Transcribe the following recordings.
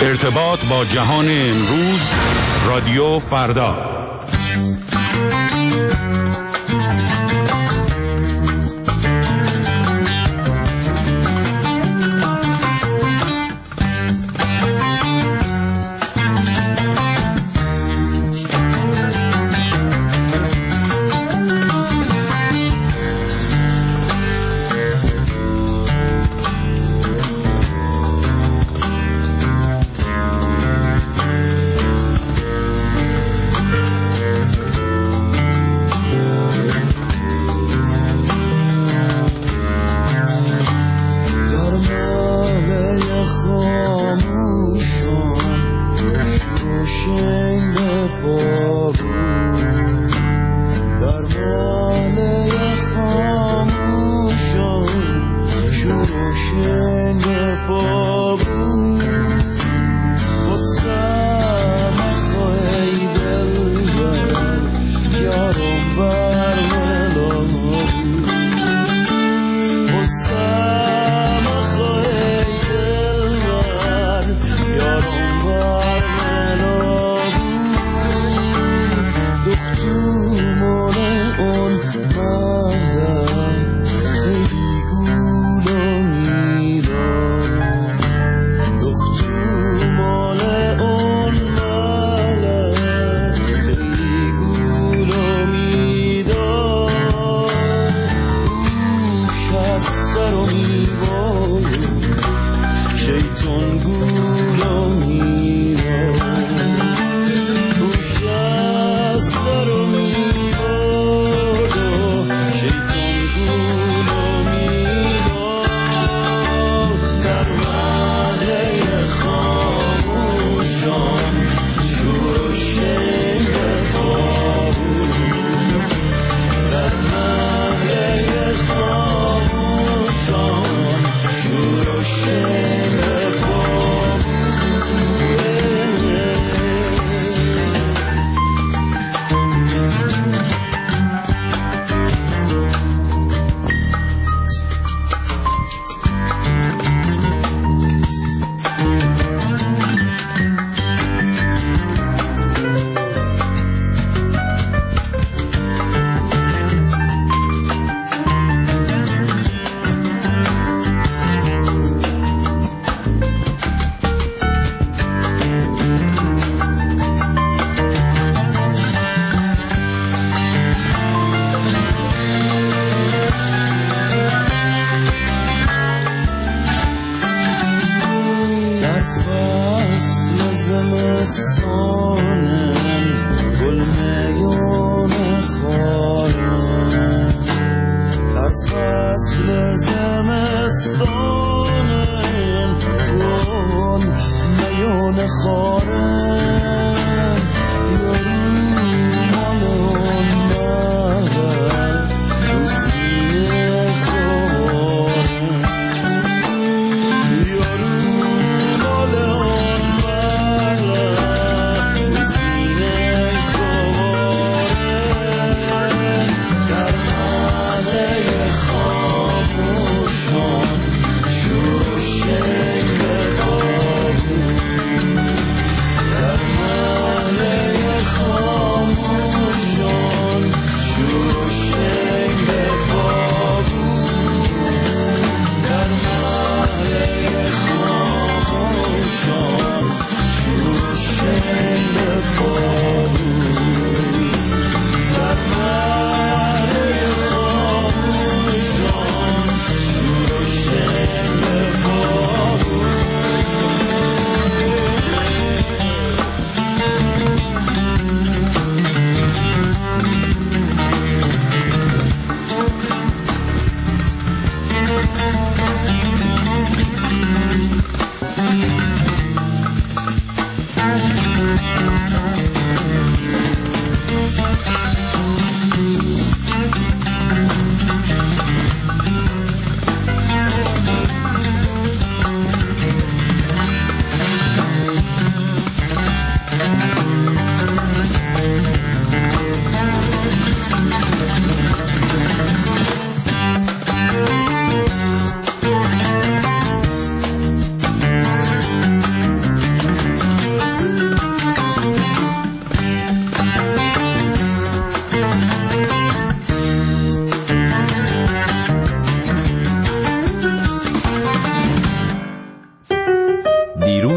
ارتباط با جهان امروز، رادیو فردا.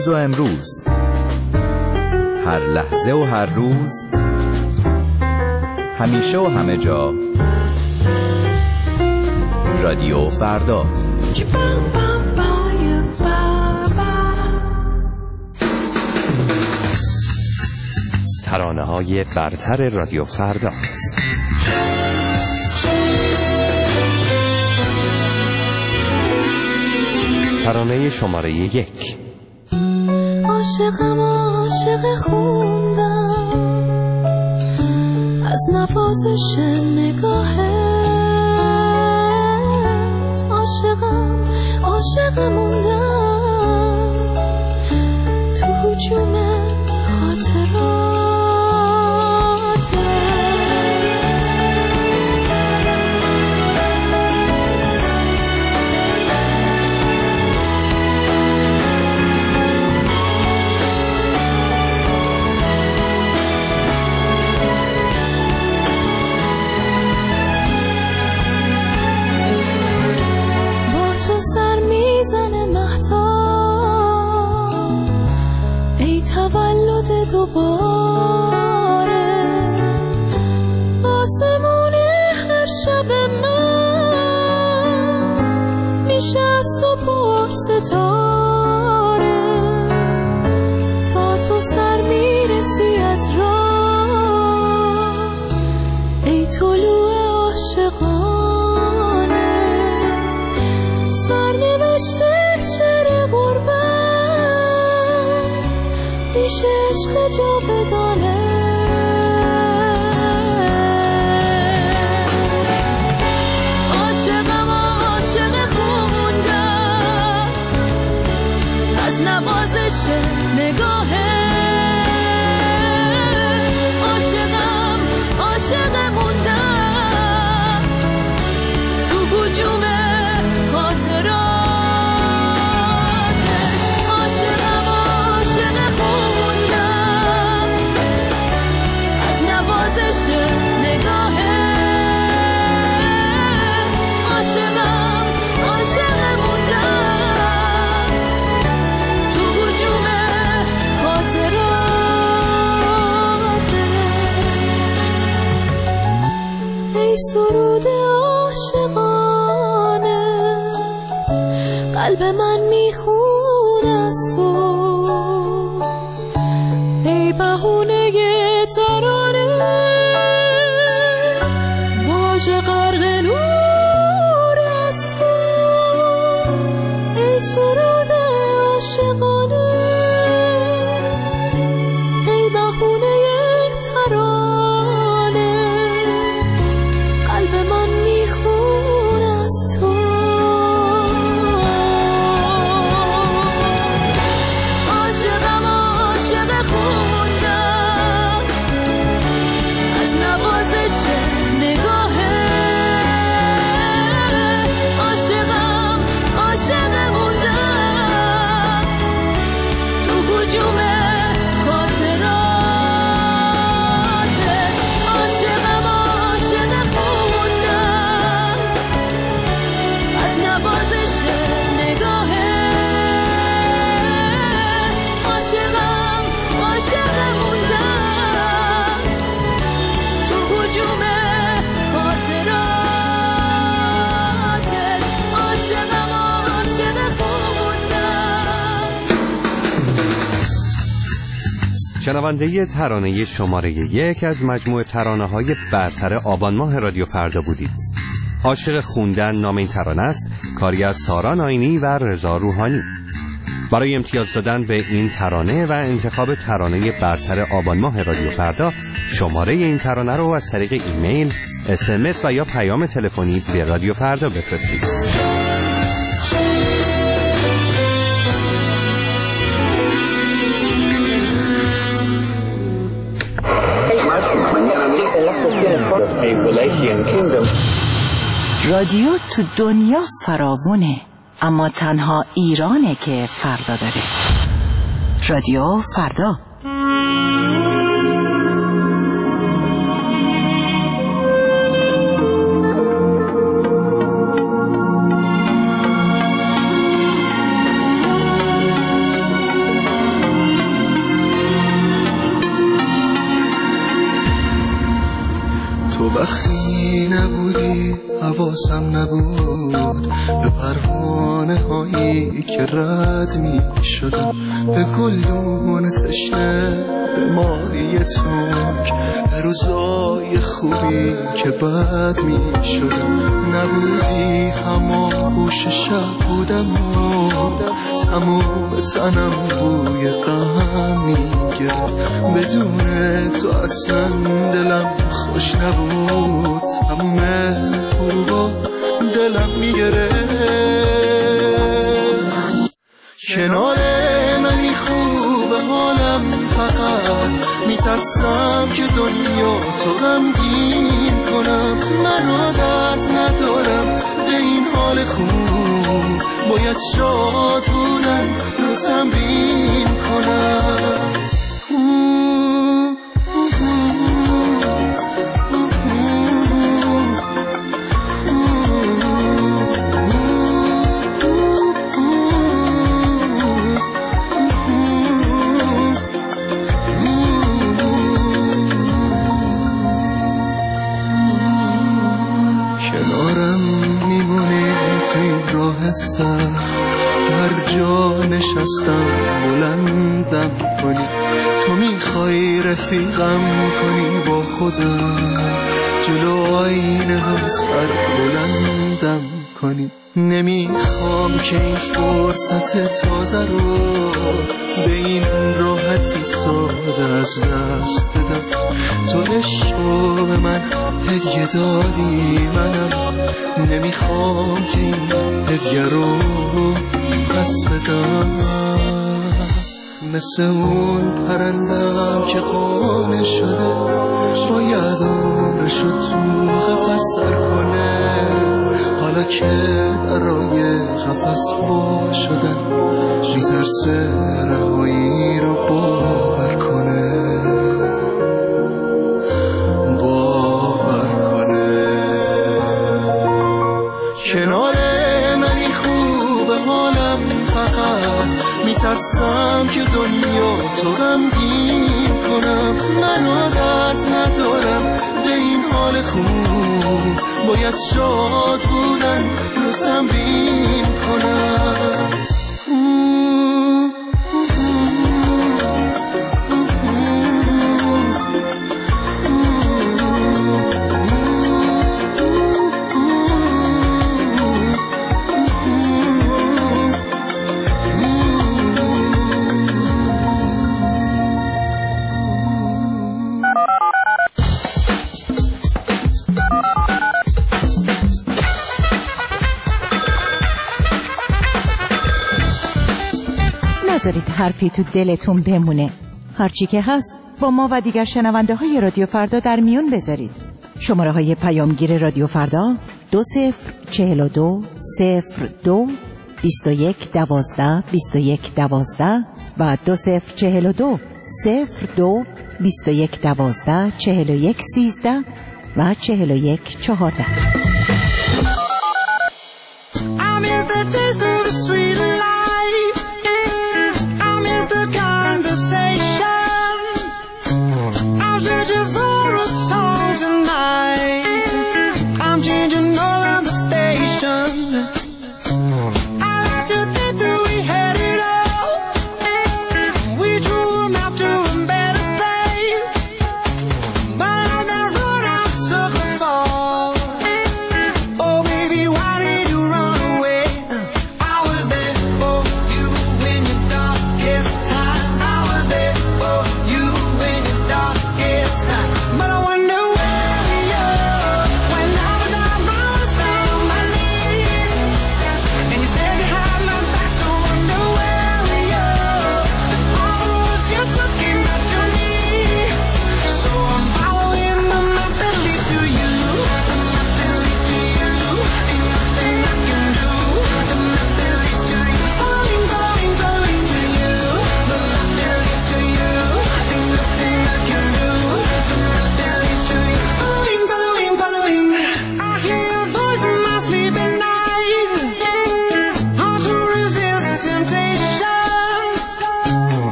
دیروز و امروز، هر لحظه و هر روز، همیشه و همه جا. رادیو فردا. ترانه‌های برتر رادیو فردا. ترانه شماره 1. عاشقم عاشق خوندم از نوازش نگاهت، عاشقم عاشق موندم تو هجوم خاطرات. سر میزنه مهتاب ای تولد دوباره، آسمون هر شب من میشه از تو پر ستاره، تا تو سر میرسی از راه ای طلوع عاشقان. عشق جاودانه، عاشقم عاشق خوندم از نوازش نگاهت، عاشقم عاشق موندم تو هجوم خاطرات. سرود عاشقانه قلب من میخونه از تو، ای بهونه ترانه واژه غرق نور از تو، ای سرود عاشقانه ای بهونه ترانه قلب من میخونه از تو. عاشقم عاشق خوندم از نوازش نگاهت، عاشقم عاشق موندم تو هجوم شنونده ترانه شماره 1 از مجموعه ترانه‌های برتر آبان ماه رادیو فردا بودید. عاشق خوندن نام این ترانه است، کاری از سارا ناینی و رضا روحانی. برای امتیاز دادن به این ترانه و انتخاب ترانه برتر آبان ماه رادیو فردا، شماره این ترانه رو از طریق ایمیل، SMS و یا پیام تلفنی به رادیو فردا بفرستید. رادیو تو دنیا فراوونه، اما تنها ایرانه که فردا داره. رادیو فردا. وقتی نبودی حواسم نبود به پروانه هایی که رد می شدم، به گلدون تشنه، به ماهی تنگ، به روزای خوبی که بد می شدم. نبودی همان گوش شب بودم و تمام تنم بوی غم می گرفت. بدون تو اصلا دلم خوش نبود، تمام غروبا دلم می گرفت. کنار منی خوب حالم، فقط میترسم که دنیا تو غمگین کنم. من عادت ندارم به این حال خوب، باید شاد بودن رو تمرین کنم. هر جا نشستم بلندم کنی، تو میخوای رفیقم کنی با خودم، جلو آینه هم سر بلندم کنی. نمیخوام که این فرصت تازه رو به این راحتی ساده از دست بدم. تو عشق به من هدیه دادی، منم نمیخوام که این هدیه رو پس بدم. مثل اون پرندم که خانه شده، باید عمرشو تو قفس سر کنه. حالا که درای قفس وا شدن، میترسه رهایی رو باور کنه. کنار منی خوب حالم، فقط میترسم که دنیا تو غمگین کنم. من عادت ندارم به این حال خوب، باید شاد بودن رو تمرین کنم. نذارید حرفی تو دلتون بمونه. هرچی که هست با ما و دیگر شنونده های رادیو فردا در میون بذارید. شماره های پیامگیر رادیو فردا 2042 02 21 12 21 12 و 2042 02 21 12 41 13 و 41 14.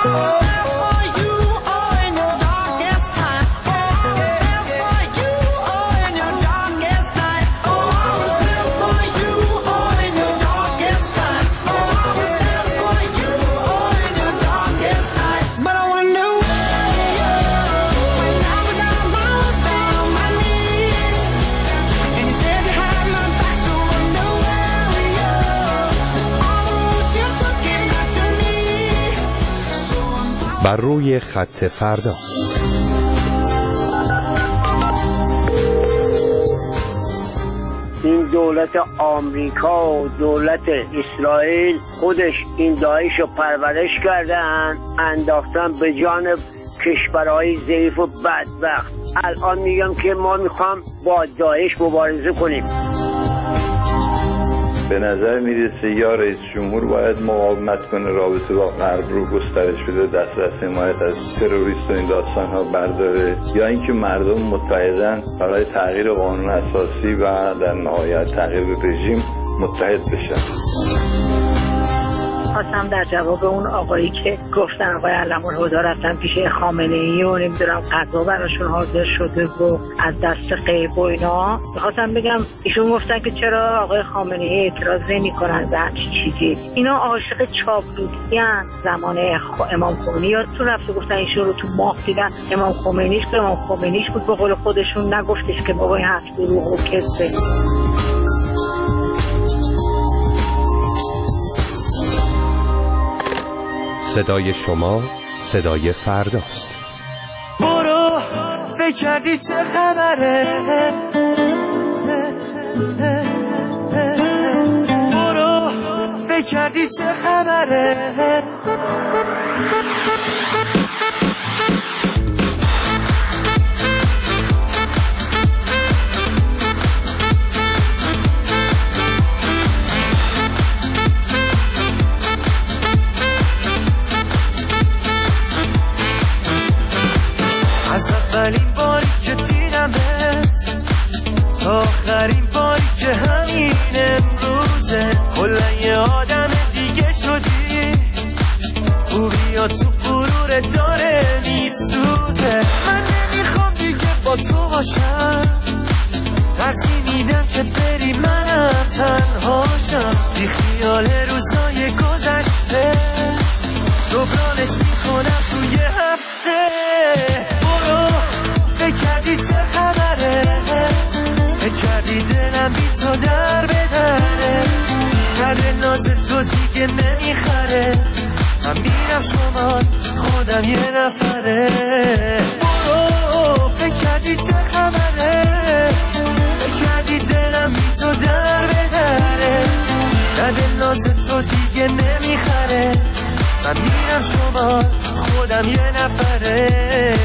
بر روی خط فردا. این دولت آمریکا و دولت اسرائیل خودش این داعشو پرورش کردن، انداختن به جانب کشورهای ضعیف و بدبخت. الان میگم که ما میخوام با داعش مبارزه کنیم. به نظر میرسه یا رئیس جمهور باید مقاومت کنه، رابطه با غرب رو گسترش بده، دسترس حمایت از تروریست و این داستان ها برداره، یا اینکه مردم متحدن برای تغییر قانون اساسی و در نهایت تغییر رژیم متحد بشن. خواستم در جواب اون آقایی که گفتن آقای علم‌الهدی رفتن پیش خامنه‌ای و نمیدونم قضا براشون حاضر شده و از دست غیب و اینا، میخواستم بگم ایشون گفتن که چرا آقای خامنه‌ای اعتراض نمی‌کنن به همچین چیزی. اینا عاشق چاپلوسیان. زمان امام خمینی یادتون رفته گفتن ایشون رو تو ماه دیدن، امام خمینیش بود، به قول خودشون نگفتش که بابا این حرف دروغ و کذبه. صدای شما صدای فرداست. برو فکر کردی چه خبره، برو فکر کردی چه خبره. از اولین باری که دیدمت تا آخرین باری که همین امروزه، کلا یه آدم دیگه شدی، خوبی تو غرور داره میسوزه. من نمیخوام دیگه با تو باشم، ترجیح میدم که بری منم تنهاشم، بی خیال روزای گذشته جبرانش میکنم توی هفته. برو فکر کردی چه خبره، فکر کردی دلم بی تو در بدره، کرده ناز تو دیگه نمیخره، من میرم شمال خودم یه نفره. برو فکر کردی چه خبره، فکر کردی دلم بی تو در بدره، کرده ناز تو دیگه نمیخره، من میرم شمال خودم یه نفره.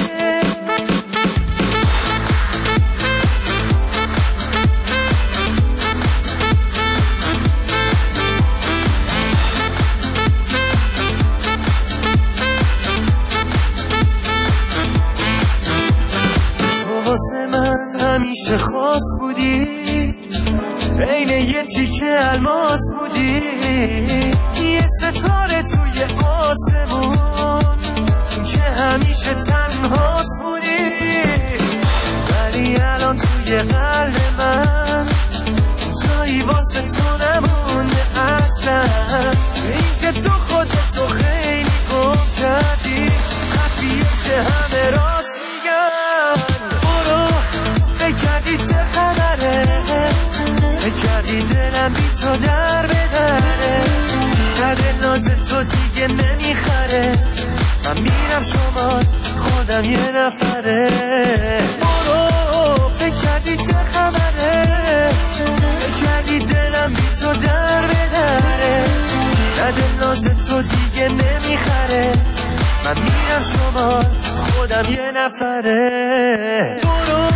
تو واسه من همیشه خاص بودی، بین یه تیکه الماس بودی، یه ستاره توی آسمون که همیشه تنهاست بودی، ولی الان توی قلب من جایی واسه تو نمونده اصلا. این که تو خودتو خیلی گم کردی، خفیه که همه راست میگن. برو فکر کردی چه خبره، فکر کردی دلم بی تو در بدره، کرده ناز تو دیگه نمیخره، من میرم شمال خودم یه نفره. برو فکر کردی چه خبره، فکر کردی دلم بی تو در بدره، کرده ناز تو دیگه نمیخره، من میرم شمال خودم یه نفره. برو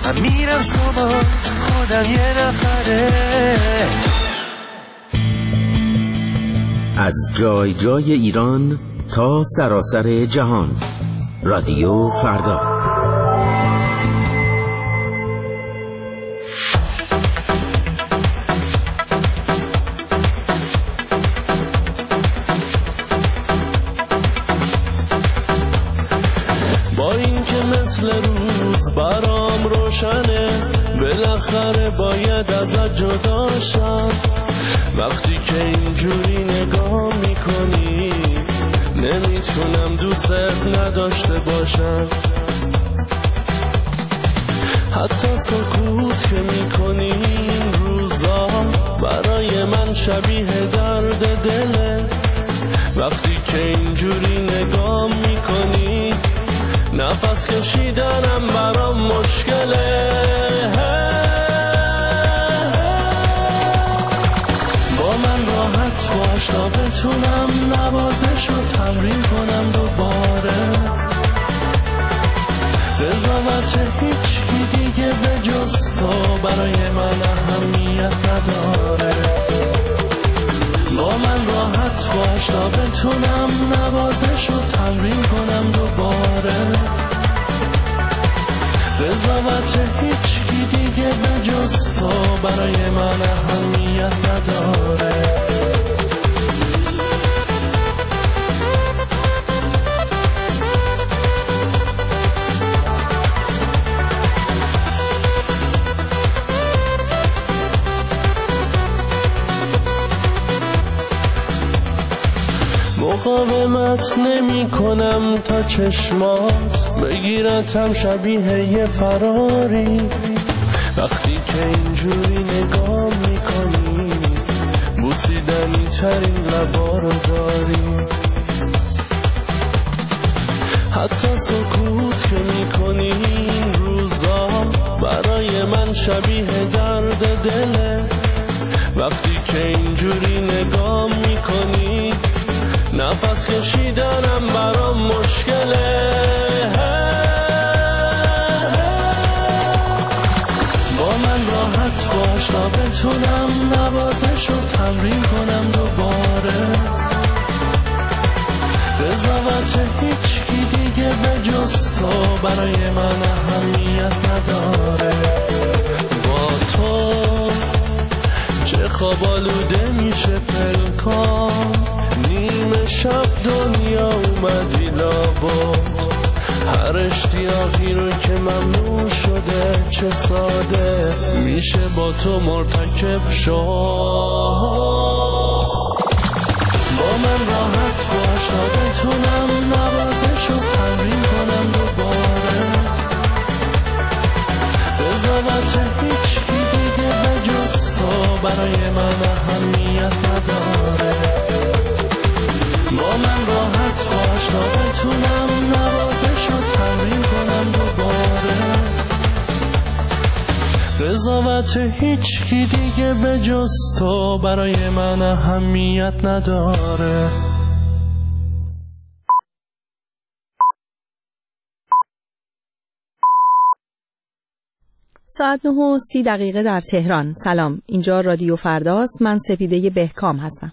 من میرم شما خودم یه نفره. از جای جای ایران تا سراسر جهان، رادیو فردا. با اینکه مثل روز برام روشنه، بالاخره باید ازت جدا شم. وقتی که اینجوری نگاه میکنی نمیتونم دوست نداشته باشم. حتی سکوت که میکنی این روزا برای من شبیه درد دله. وقتی که اینجوری نگاه میکنی نفس کشیدنم برام مشکله. با من راحت باش تا بتونم نوازش رو تمرین کنم دوباره. قضاوت هیچ کی دیگه به جز تو برای من اهمیت نداره. با من راحت باش تا بتونم نوازش رو تمرین کنم دوباره. قضاوت هیچ کی دیگه به جز تو برای من اهمیت نداره. مقاومت نمی کنم تا چشمات بگیرتم شبیه یه فراری. وقتی که اینجوری نگاه می کنی بوسیدنی ترین لبا رو داری. حتی سکوت که می کنی این روزا برای من شبیه درد دله. وقتی که اینجوری نگاه می کنی نفس کشیدنم برام مشکله. با من راحت باش تا بتونم نوازش رو تمرین کنم دوباره. قضاوت هیچ کی دیگه به جز تو برای من اهمیت نداره. با تو چه خواب آلوده میشه پلکان، نیمه شب دنیا اومدی لابد. هر اشتیاقی رو که ممنوع شده چه ساده میشه با تو مرتکب شد. با من راحت باش تا بتونم نوازش رو تمرین کنم دوباره. قضاوت هیچ کی دیگه به جز تو برای من اهمیت نداره. با من راحت باش تا بتونم نوازش رو تمرین کنم دوباره. قضاوت هیچ کی دیگه به جز تو برای من اهمیت نداره. ساعت 9:30 در تهران. سلام، اینجا رادیو فرداست. من سپیده بهکام هستم.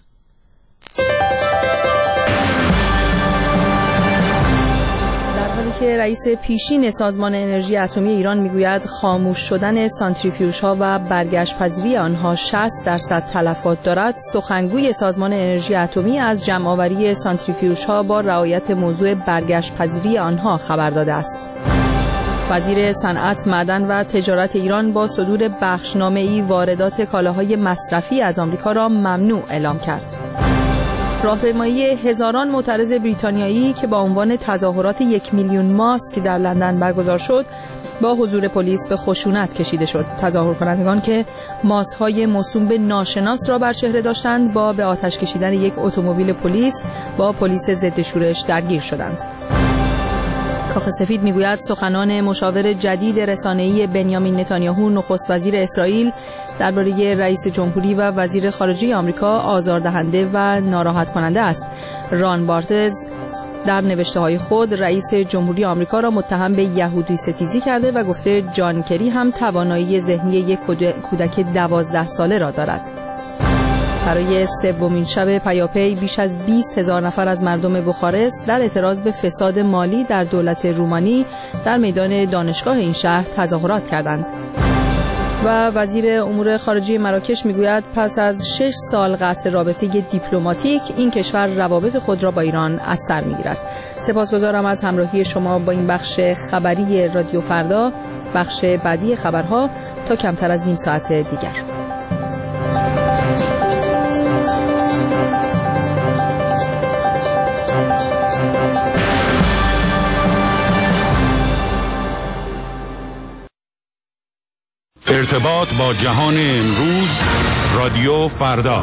که رئیس پیشین سازمان انرژی اتمی ایران میگوید خاموش شدن سانتریفیوژها و برگشت پذیری آنها 60% تلفات دارد، سخنگوی سازمان انرژی اتمی از جمع‌آوری سانتریفیوژها با رعایت موضوع برگشت پذیری آنها خبر داده است. وزیر صنعت، معدن و تجارت ایران با صدور بخشنامه‌ای واردات کالاهای مصرفی از آمریکا را ممنوع اعلام کرد. راهپیمایی هزاران معترض بریتانیایی که با عنوان تظاهرات 1 میلیون ماسک در لندن برگزار شد با حضور پلیس به خشونت کشیده شد. تظاهر کنندگان که ماسک‌های موسوم به ناشناس را بر چهره داشتند با به آتش کشیدن یک اتومبیل پلیس با پلیس ضد شورش درگیر شدند. کاخ سفید میگوید سخنان مشاور جدید رسانه‌ای بنیامین نتانیاهو نخست وزیر اسرائیل درباره رئیس جمهوری و وزیر خارجه آمریکا آزاردهنده و ناراحت کننده است. ران بارتز در نوشته‌های خود رئیس جمهوری آمریکا را متهم به یهودی ستیزی کرده و گفته جان کری هم توانایی ذهنی یک کودک 12 ساله را دارد. برای سومین شب پیاپی بیش از 20,000 نفر از مردم بخارست در اعتراض به فساد مالی در دولت رومانی در میدان دانشگاه این شهر تظاهرات کردند. و وزیر امور خارجه مراکش میگوید پس از 6 سال قطع رابطه دیپلماتیک این کشور روابط خود را با ایران از سر میگیرد. سپاسگزارم از همراهی شما با این بخش خبری رادیو فردا. بخش بعدی خبرها تا کمتر از نیم ساعت دیگر. ارتباط با جهان امروز رادیو فردا.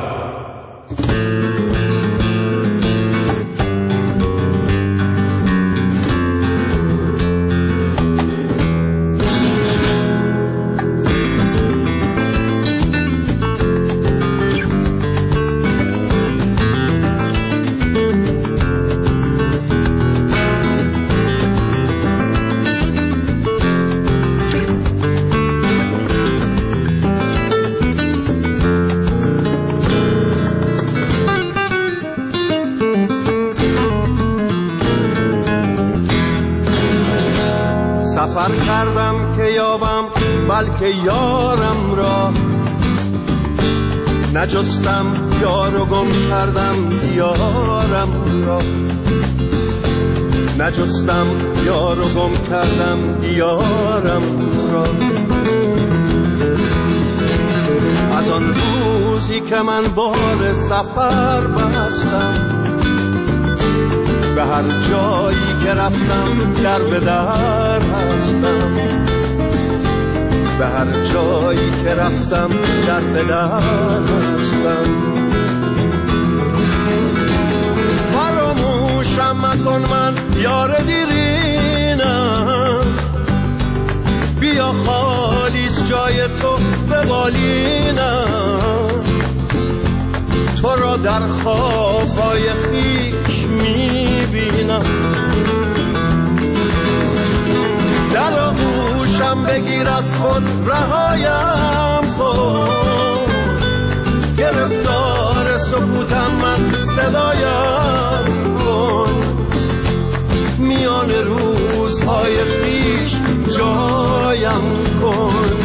سفر کردم که یابم بلکه یارم را، نجستم یار و گم کردم یارم را، نجستم یار و گم کردم یارم را. از آن روزی که من بار سفر بستم، به هر جایی که رفتم در به در هستم، به هر جایی که رفتم در به در هستم. فراموشم مکن من یار دیرینم، بیا خالیست جای تو به بالینم، تو را در خوابهای خیش میبینم. در آغوشم بگیر از خود رهایم کن، گرفتار سکوتم من صدایم کن، میان روزهای خیش جایم کن.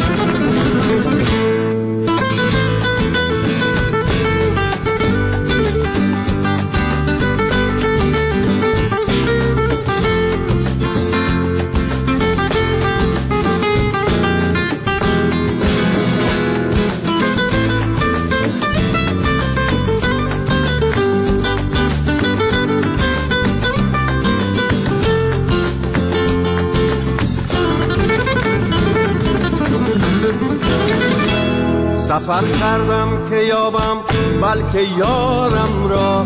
سفر کردم که یابم بلکه یارم را،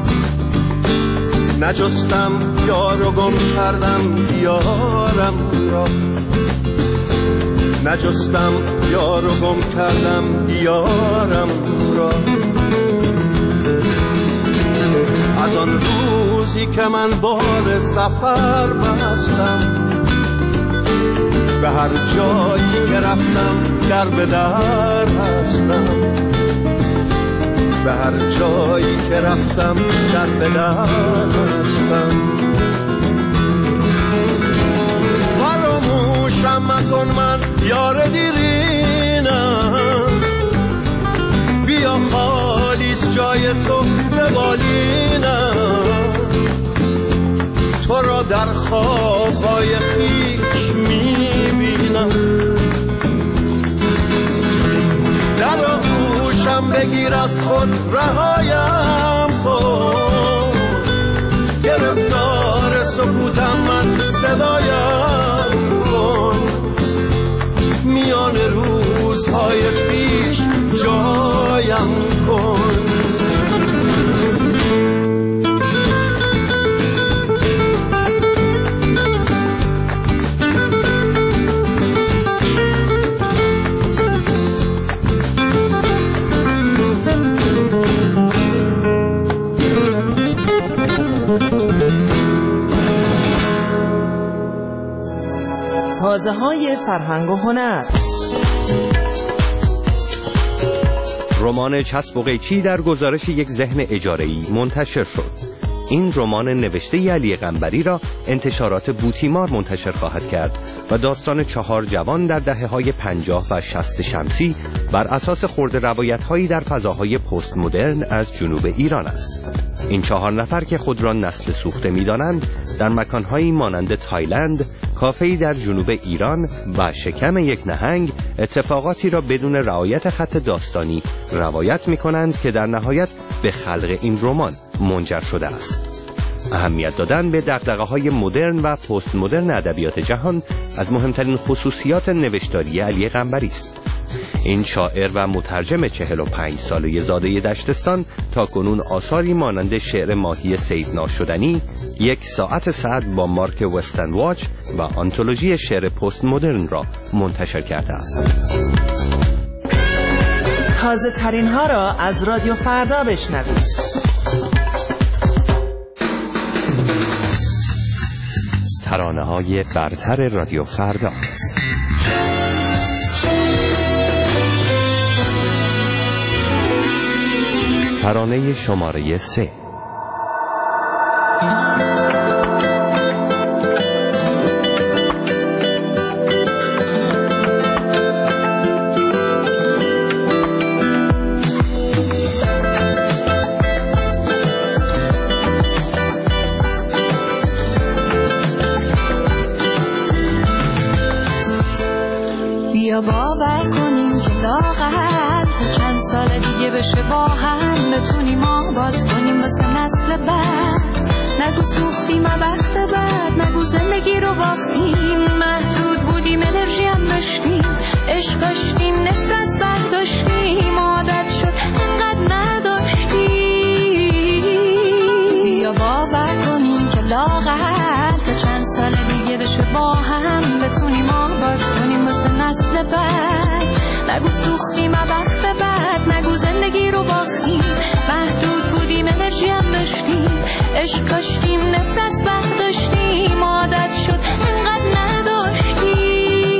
نجستم یار و گم کردم یارم را، نجستم یار و گم کردم یارم را. از آن روزی که من بار سفر بستم، به هر جایی که رفتم در به در هستم، به هر جایی که رفتم در به در هستم. فراموشم مکن من یار دیرینم، بیا خالیست جای تو به بالینم، تو را در خوابهای خیش میبینم. در آغوشم بگیر از خود رهایم کن، گرفتار سکوتم من صدایم کن، میان روزهای خیش جایم کن. دنیای فرهنگ و هنر. رمان چسب و قیچی در گزارش یک ذهن اجاره‌ای منتشر شد. این رمان نوشته علی قنبری را انتشارات بوتیمار منتشر خواهد کرد و داستان 4 جوان در دهه‌های 50 و 60 شمسی بر اساس خرده روایت‌هایی در فضاهای پست مدرن از جنوب ایران است. این 4 نفر که خود را نسل سوخته می‌دانند در مکان‌هایی مانند تایلند، کافه‌ای در جنوب ایران و شکم یک نهنگ اتفاقاتی را بدون رعایت خط داستانی روایت می‌کنند که در نهایت به خلق این رمان منجر شده است. اهمیت دادن به دغدغه‌های مدرن و پست مدرن ادبیات جهان از مهمترین خصوصیات نوشتاری علی قنبری است. این شاعر و مترجم 45 ساله زاده دشتستان تا کنون آثاری مانند شعر ماهی سید ناشدنی، 1 ساعت سعد با مارک وستن واچ و آنتولوژی شعر پست مدرن را منتشر کرده است. تازه ترین ها را از رادیو فردا بشنوید. ترانه‌های برتر رادیو فردا. ترانه شماره 3. بیا باور کنیم که لاغر تا چند سال دیگه بشه با هم بتونیم آباد کنیم واسه نسل بعد. نگو سوختیم بخت بعد، نگو زندگی رو باختیم، محدود بودیم انرژی هم داشتیم، عشق داشتیم نفرت برداشتیم، عادت شد انقدر نداشتیم. بیا باور کنیم که لاغر تا چند سال دیگه بشه با هم بتونیم آباد کنیم واسه نسل بعد. نگو سوختیم بخت بعد، نگو زندگی رو باختیم، محدود بودیم انرژی هم داشتیم، عشق کاشتیم نفرت برداشتیم، عادت شد انقدر نداشتیم.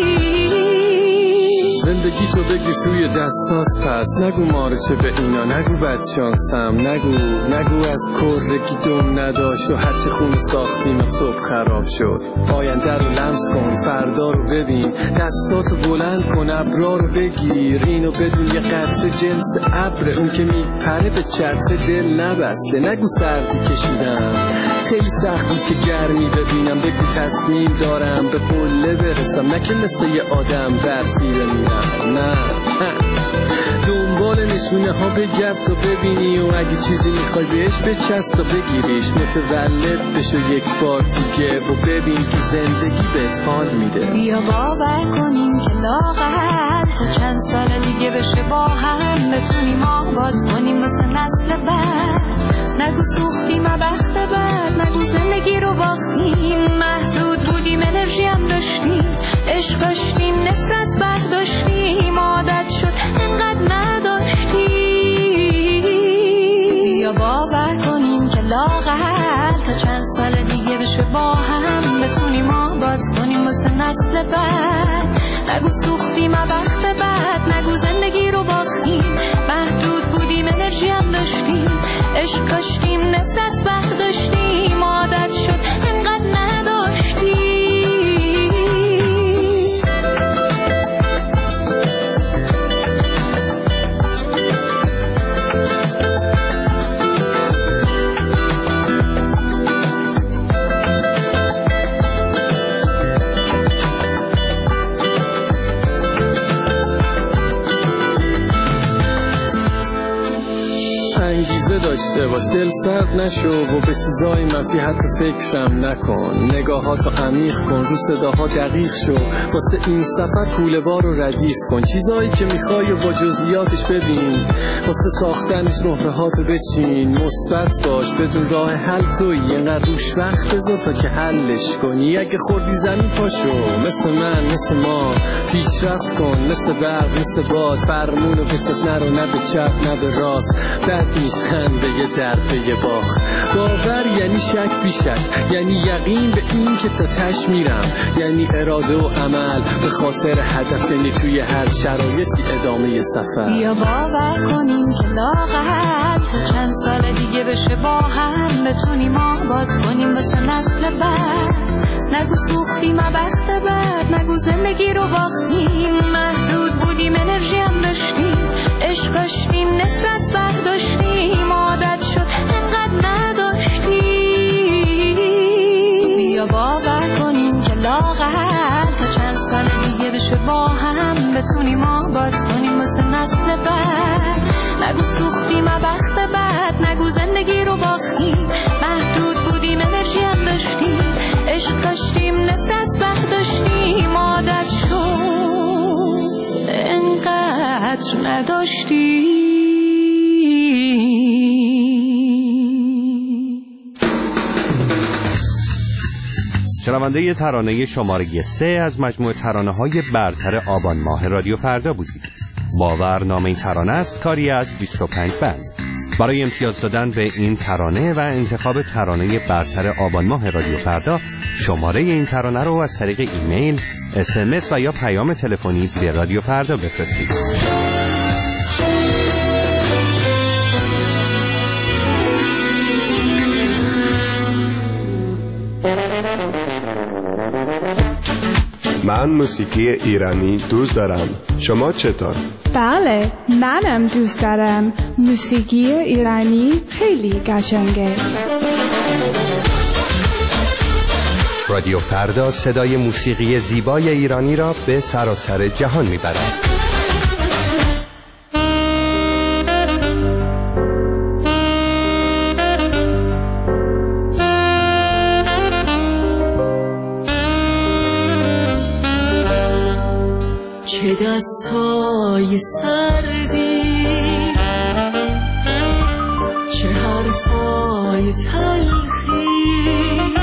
زندگی تو بگیر توی دستات پس، نگو مارچه به اینا، نگو بدشانسم، نگو از کرگی دم نداشت و هرچی خون ساختیم صبح خراب شد. آینده رو لمس کن، فردا رو ببین، دستاتو بلند کن، ابرا رو بگیر، اینو بدون یه قطره جنس ابر، اون که میپره به چرخ دل نبسته. نگو سردی کشیدم خیلی سخت بود که گرمی ببینم، بگو تصمیم دارم به قله برسم، نه که مثل یه آدم برفی بمیرم. نه دنبال نشونه ها بگرد تا ببینی و اگه چیزی میخوای بهش بچست تا بگیریش، متولد بشو یک بار دیگه و ببین که زندگی بهت حال میده. بیا باور کنیم که لاغر تا چند سال دیگه بشه با هم بتونیم آباد کنیم واسه نسل بعد. نگو سوختیم بخت بعد، نگو زندگی رو باختیم، محدود بودیم انرژی هم داشتیم، عشق داشتیم نفرت برداشتیم، عادت شد انقدر نداشتیم. بیا باور کنیم که لاغر تا چند سال دیگه بشه با هم بتونیم آباد کنیم واسه نسل بعد. نگو سوختیم بخت بعد، نگو زندگی رو باختیم، محدود بودیم انرژی هم داشتیم، عشق کاشتیم نفرت برداشتیم، عادت شد انقدر نداشتیم. انگیزه داشته باش، دل سرد نشو و به چیزای منفی حتی فکرم نکن، نگاهاتو عمیق کن، رو صداها دقیق شو، واسه این سفر کوله‌وار رو ردیف کن، چیزایی که میخوای و با جزئیاتش ببین، واسه ساختنش نهرهاتو بچین، مثبت باش بدون راه حل توی، اینقدر روش وقت بذار تا که حلش کنی، اگه خوردی زمین پاشو، مثل من مثل ما پیشرفت کن، مثل برق مثل باد، فرمونو به چست نرو، نه به چپ نه به راست، بد میشن یه در پی باخ. باور یعنی شک بی شک، یعنی یقین به این که تا تش میرم، یعنی اراده و عمل به خاطر هدف، یعنی توی هر شرایطی ادامه سفر. بیا باور کنیم که لااقل تا چند سال دیگه بشه با هم بتونیم آباد کنیم واسه نسل بعد. نگو سوختیم بخت بعد، نگو زندگی رو باختیم. محدود بودیم انرژی هم داشتیم، عشق داشتیم نفرت برداشتیم، عادت شد انقدر نداشتیم. بیا باور کنیم که لااقل تا چند سال دیگه بشه با هم بتونیم آباد کنیم واسه نسل بعد. نگو سوختیم بخت بعد، نگو زندگی رو باختیم. محدود بودیم انرژی هم داشتیم، عشق داشتیم نفرت برداشتیم، عادت شد انقدر نداشتیم. شنونده ترانه شماره 3 از مجموعه ترانه‌های برتر آبان ماه رادیو فردا بودید. باور نام این ترانه است، کاری از 25 بند. برای امتیاز دادن به این ترانه و انتخاب ترانه برتر آبان ماه رادیو فردا، شماره این ترانه رو از طریق ایمیل، SMS و یا پیام تلفنی به رادیو فردا بفرستید. من موسیقی ایرانی دوست دارم. شما چطور؟ بله، منم دوست دارم. موسیقی ایرانی خیلی قشنگه. رادیو فردا صدای موسیقی زیبای ایرانی را به سراسر جهان میبرد. چه دستای سردی، چه حرفای تلخی،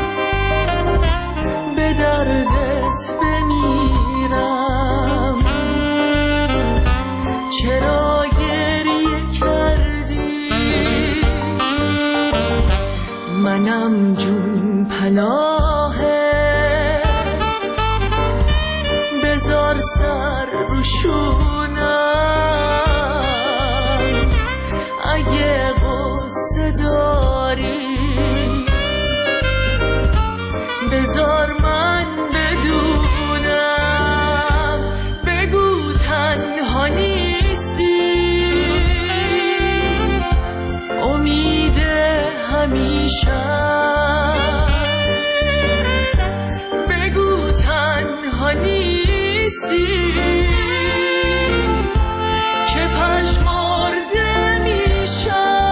به دردت بمیرم. چرا گریه کردی؟ منم جون پناهت، بذار سر روشونم. اگه غصه داری بذار من بدونم. بگو تنها نیستی، امید همیشه. بگو تنها نیستی که پژمرده میشم.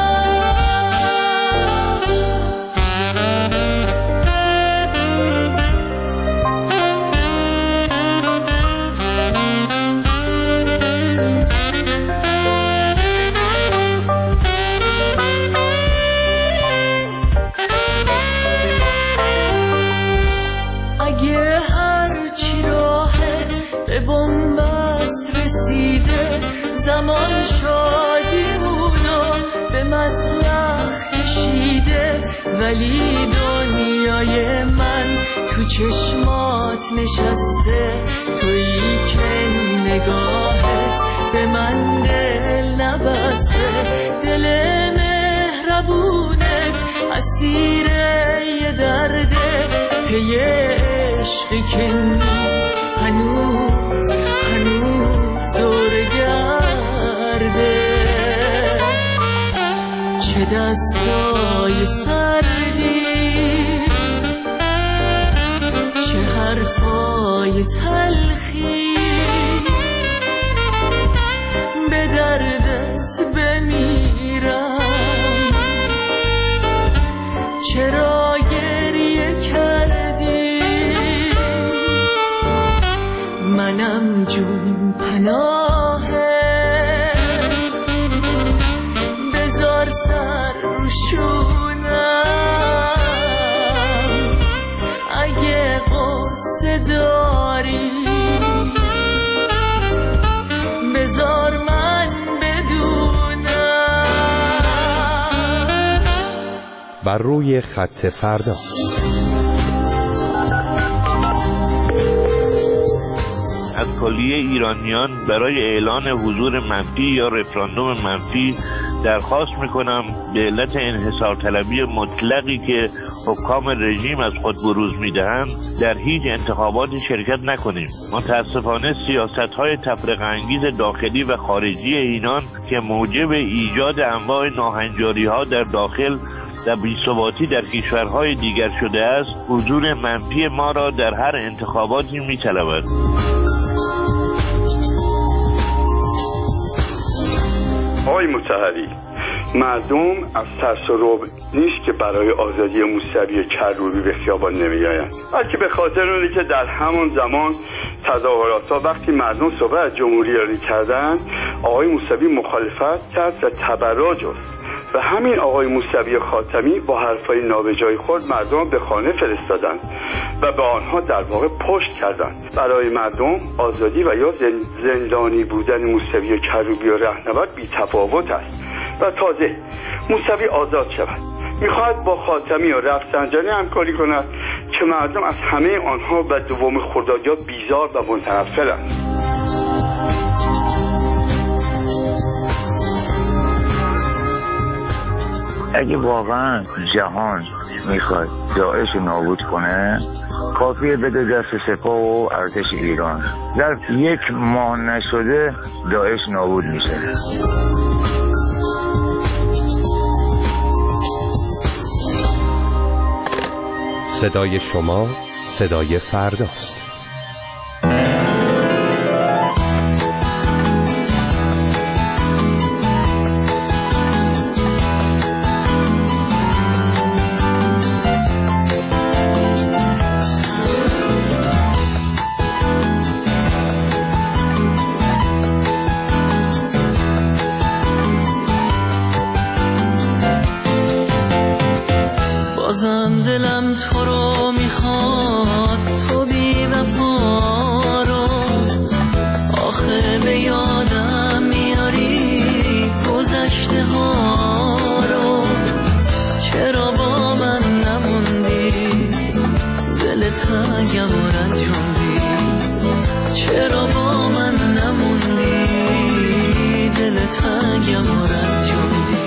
اگه هرچی راهه به بنبست رسیده، زمان شادیمونو به مطلق کشیده، ولی دنیای من تو چشمات نشسته. تویی که نگاهت به من دل نبسته، دل مهربونت اسیر یه درده. پی عشقی که نیست هنوز دور گرده. چه دستای سردی، چه حرفای تلخی، به دردت بمیرم. چرا گریه کردی؟ منم جون پناهت، بذار سر روشونم. اگه غصه داری بذار من بدونم. بر روی خط فردا. از کلیه ایرانیان برای اعلان حضور منفی یا رفراندوم منفی درخواست میکنم به علت انحصار طلبی مطلقی که حکام رژیم از خود بروز میدهند در هیچ انتخاباتی شرکت نکنیم. متاسفانه سیاست‌های تفرقه انگیز داخلی و خارجی اینان که موجب ایجاد انواع ناهنجاری‌ها در داخل و بی‌ثباتی در کشورهای دیگر شده است، حضور منفی ما را در هر انتخاباتی می‌طلبد. آقای مطهری، مردم از ترس و رعب نیست که برای آزادی موسوی کروبی به خیابان نمی‌آیند، بلکه به خاطر اونی که در همان زمان تظاهرات‌ها وقتی مردم صحبت از جمهوری کردند، آقای موسوی مخالفت کرد و تبرع جست و همین آقای موسوی خاتمی با حرفای نابجای خود مردم به خانه فرستادند و به آنها در واقع پشت کردند. برای مردم آزادی و یا زندانی بودن موسوی کروبی و رهنورد بی تفاوت است و تازه موسوی آزاد شود میخواهد با خاتمی و رفسنجانی همکاری کند که مردم از همه آنها و دوم خردادیا بیزار و متنفرند. اگه واقعا جهان میخواد داعش نابود کنه، کافیه بده دست سپاه و ارتش ایران. در 1 ماه نشده داعش نابود میشه. صدای شما صدای فرداست. بازم دلم تو رو میخواد، تو بی وفا رو آخه به یادم میاری گذشته ها رو. چرا با من نموندی دل تنگم و رنجوندی؟ چرا با من نموندی دل تنگم و رنجوندی؟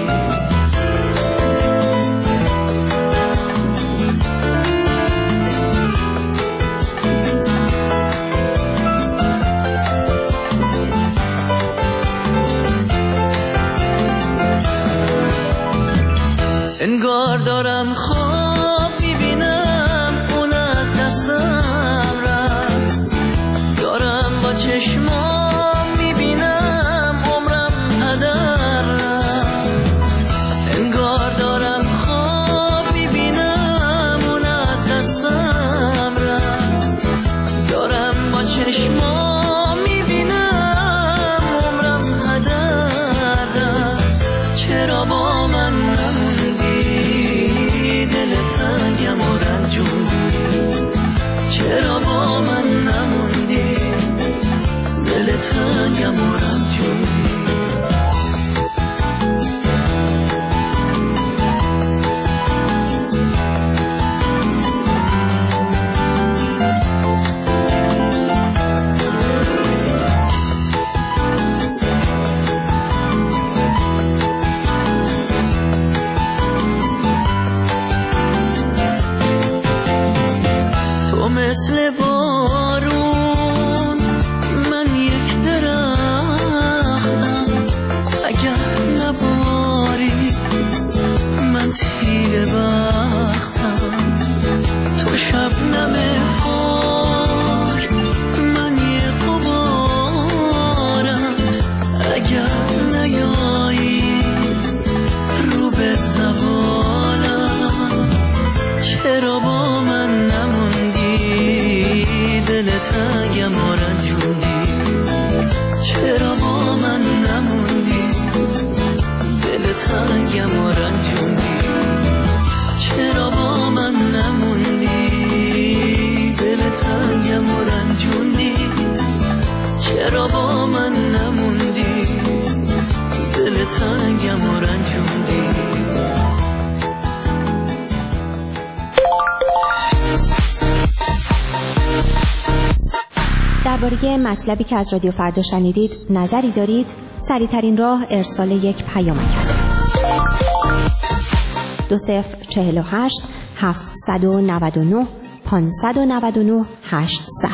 انگار دارم خواب میبینم اون از دستم رفت، دارم با چشمام میبینم عمرم هدر رفت. انگار دارم خواب میبینم اون از دستم رفت، دارم با چشمام میبینم عمرم هدر رفت. چرا با من نموندی دل تنگم و رنجوندی؟ چرا با من نموندی دل تنگم و رنجوندی؟ مثل بارون من یک درختم، اگر نباری من تیر بختم. تو شبنم پاک من یه غبارم، اگر نیایی رو به زوالم. چرا با من نموندی دل تنگم و رنجوندی؟ چرا با من نموندی دل تنگم و رنجوندی؟ چرا با من نموندی دل تنگم و رنجوندی؟ چرا با من نموندی دل تنگم و رنجوندی؟ درباره مطلبی که از رادیو فردا شنیدید نظری دارید؟ سریع‌ترین راه ارسال یک پیامک است. 2048 799 599 800.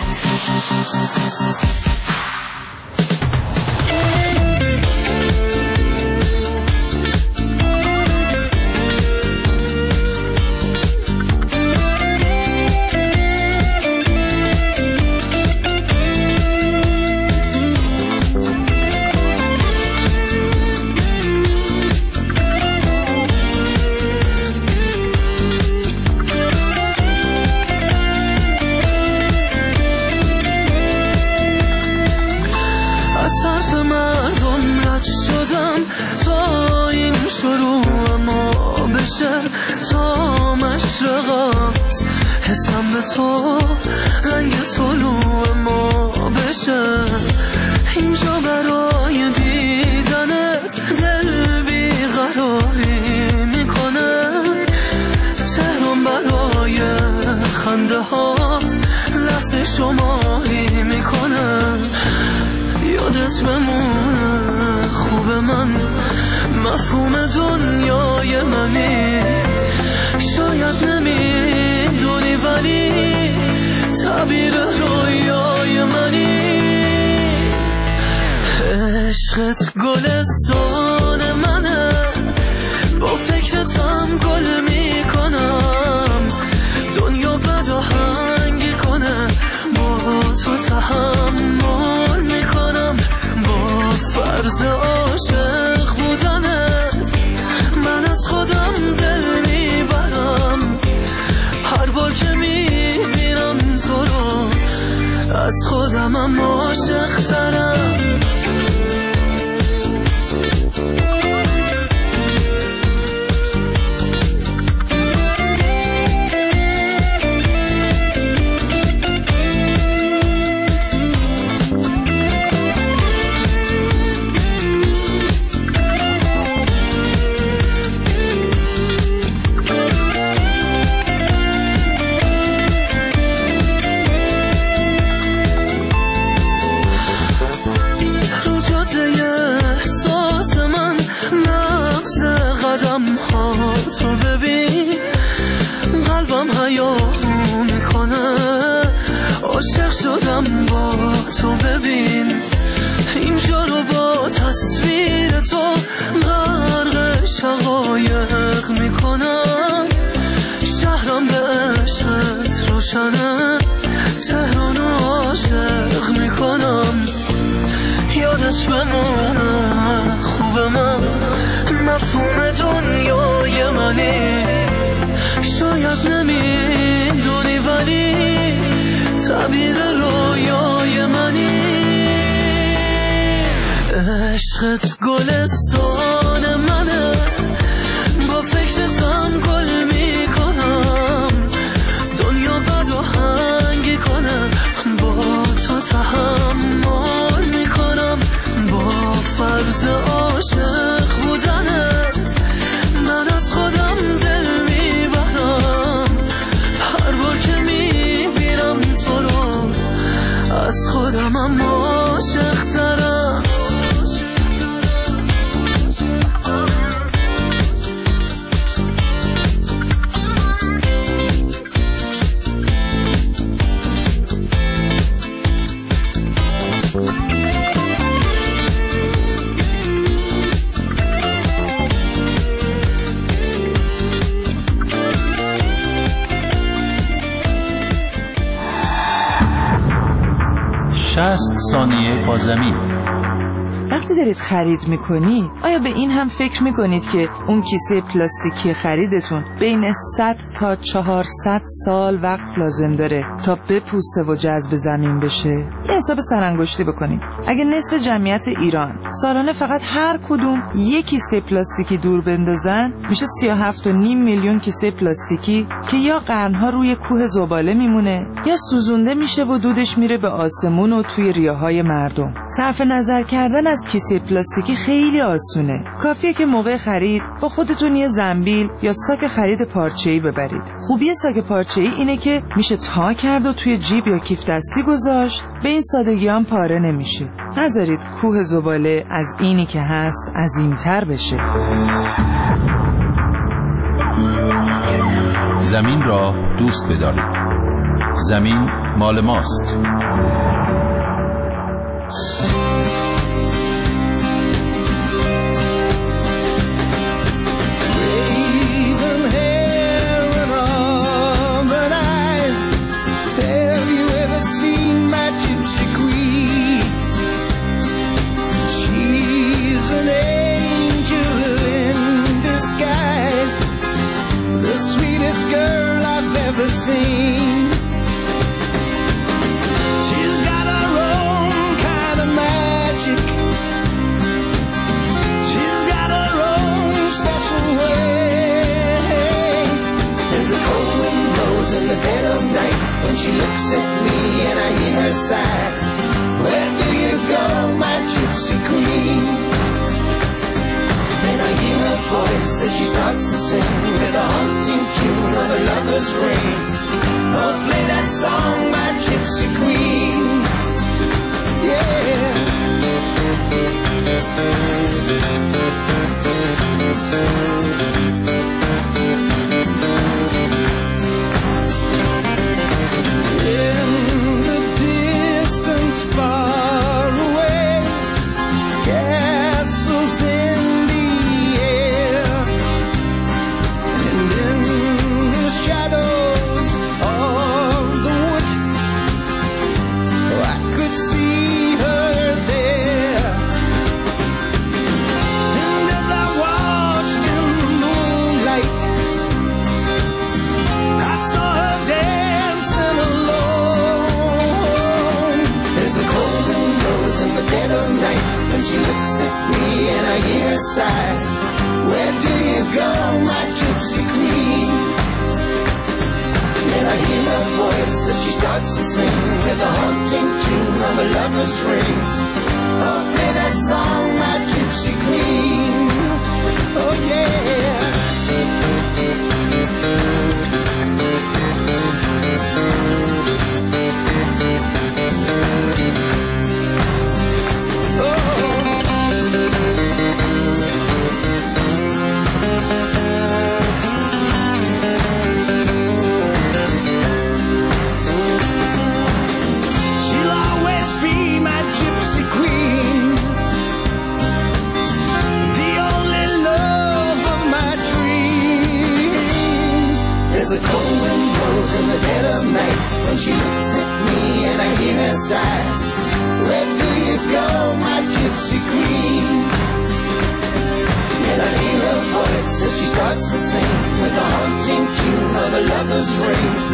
تا مشرقات حسم به تو رنگ طلوع ما بشه، اینجا برای دیدنت دل بیقراری میکنه، تهران برای خنده هات لحظه شماری میکنه، یادت بمونه خوب من مفهوم دنیای منی، شاید نمیدونی ولی تعبیر رویای منی، عشقت گلستان منه، با فکرتم گل میکنم، دنیا بد و هنگی کنه، با تو تحمل میکنم، با فرض عاشق بودنت من از خودم دل میبرم، هر بار که میبینم تو رو از خودمم عاشق ترم. تو ببین قلبم حیاهو میکنه، عاشق شدم با تو ببین، اینجا رو با تصویر تو غرق شقایق میکنم، شهرم به عشقت روشنه، تهران عاشق میکنم، یادت بمونه خوب من مفهوم دنیای منی، شاید نمیدونی ولی تعبیر رویای منی، عشقت گلستان منه، با فکرتم گل میکنم، دنیا بد و هنگی کنه، با تو تحمل میکنم، با فرض عاشق بودنت من از خودم دل میبرم، هر بار که میبینم تو رو از خودمم عاشق ترم. ثانیه با زمین. وقتی دارید خرید میکنید آیا به این هم فکر میکنید که اون کیسه پلاستیکی خریدتون بین 100 تا 400 سال وقت لازم داره تا بپوسه و جذب زمین بشه؟ یه حساب سرانگشتی بکنید. اگه نصف جمعیت ایران سالانه فقط هر کدوم یک کیسه پلاستیکی دور بندازن میشه 37.5 میلیون کیسه پلاستیکی که یا قرنها روی کوه زباله میمونه یا سوزونده میشه و دودش میره به آسمون و توی ریه‌های مردم. صرف نظر کردن از از کیسه پلاستیکی خیلی آسونه. کافیه که موقع خرید با خودتون یه زنبیل یا ساک خرید پارچه‌ای ببرید. خوبی ساک پارچه‌ای اینه که میشه تا کرد و توی جیب یا کیف دستی گذاشت، به این سادگی هم پاره نمیشه. نذارید کوه زباله از اینی که هست عظیم‌تر بشه. زمین را دوست بدارید. زمین مال ماست. She looks at me and I hear her sigh. Where do you go, my gypsy queen? And I hear her voice as she starts to sing with a haunting tune of a lover's ring. Oh, play that song, my gypsy queen. Yeah. She looks at me and I hear her sigh. Where do you go, my gypsy queen? And I hear her voice as she starts to sing with a haunting tune of a lover's ring. Oh, play that song, my gypsy queen. Oh, yeah. There's a cold wind blows in the dead of night when she looks at me and I hear her sigh. Where do you go, my gypsy queen? And I hear her voice as she starts to sing with a haunting tune of a lover's ring.